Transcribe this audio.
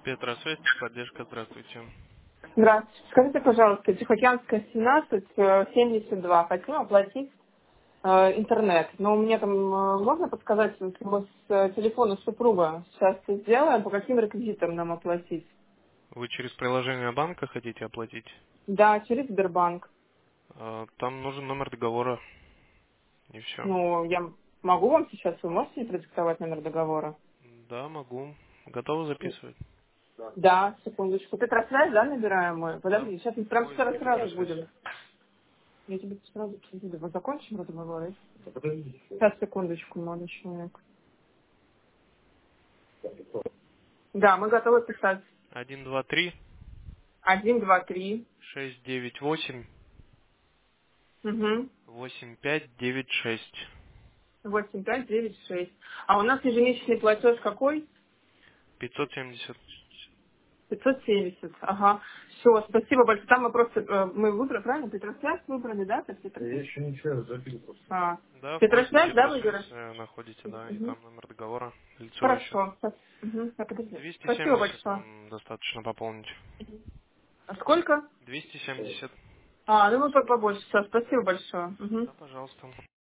Петросвязь, поддержка, здравствуйте. Здравствуйте. Скажите, пожалуйста, Тихоокеанская 17, 72. Хочу оплатить интернет. Но мне там можно подсказать, если мы с телефона супруга сейчас это сделаем, по каким реквизитам нам оплатить? Вы через приложение банка хотите оплатить? Да, через Сбербанк. Там нужен номер договора, и все. Ну, я могу вам сейчас, вы можете мне продиктовать номер договора? Да, могу. Готовы записывать? Да, секундочку. Петросвязь, да, набираем мы? Да. Подожди, сейчас мы прям Поиск сразу Петросвязь. будем. Я тебе сразу буду. Вот закончим разговор? Сейчас, секундочку, молодой человек. Да, мы готовы писать. 123 Один, два, три. 698 Угу. 8596 8, 5, 9, 6. А у нас ежемесячный платеж какой? 570. 570. Ага. Все, спасибо большое. Там мы просто, мы выбрали, правильно? Петросвязь выбрали, да? Так, Я Петросвязь? еще ничего не забил просто. А. Да, в поиске Петросвязь, да, Петросвязь выберешь? находите, да, и Угу. там номер договора, лицевой счет. Хорошо. Угу. Подожди. Спасибо 270 большое. вам достаточно пополнить. А сколько? 270. Ну мы побольше. Все, спасибо большое. Угу. Да, пожалуйста.